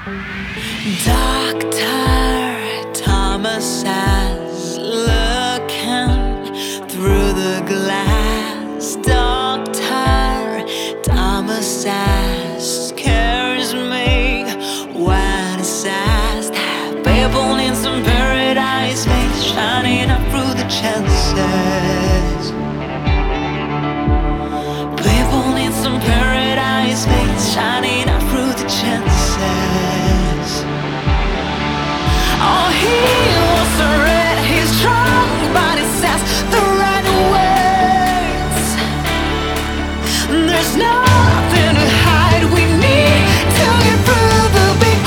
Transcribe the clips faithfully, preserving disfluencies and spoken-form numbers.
Doctor Thomas says, looking through the glass. Doctor Thomas says, scares me when it says that people need some paradise, face shining up through the chances. People need some paradise, face shining up through the chances. Oh, he was a red, he's strong, but he says the right words. There's nothing to hide, we need to get through the big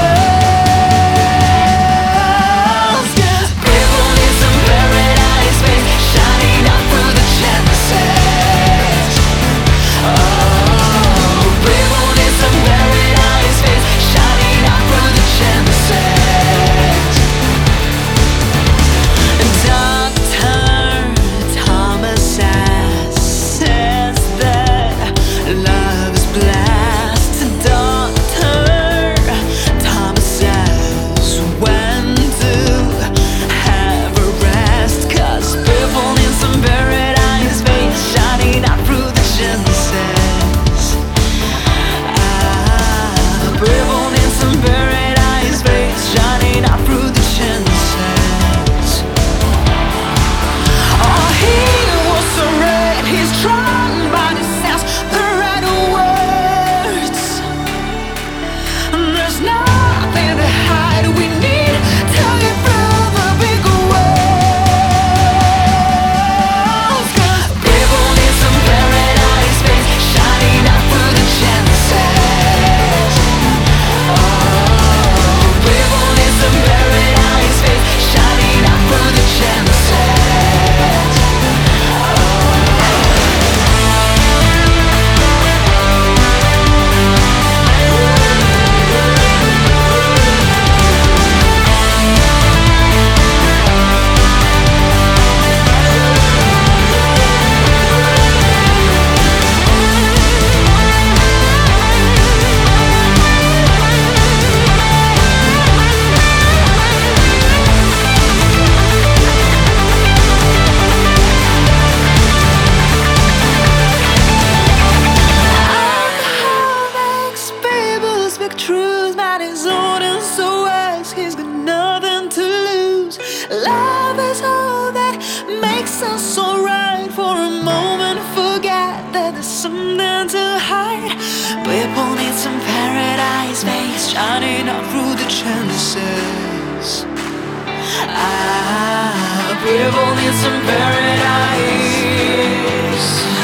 world. People need some paradise, face shining up through the chances. Oh, people need some paradise, face shining up through the chances. Truth, man is old and so wise. He's got nothing to lose. Love is all that makes us alright. For a moment, forget that there's something to hide. People need some paradise, face shining up through the chances. Ah, people need some paradise.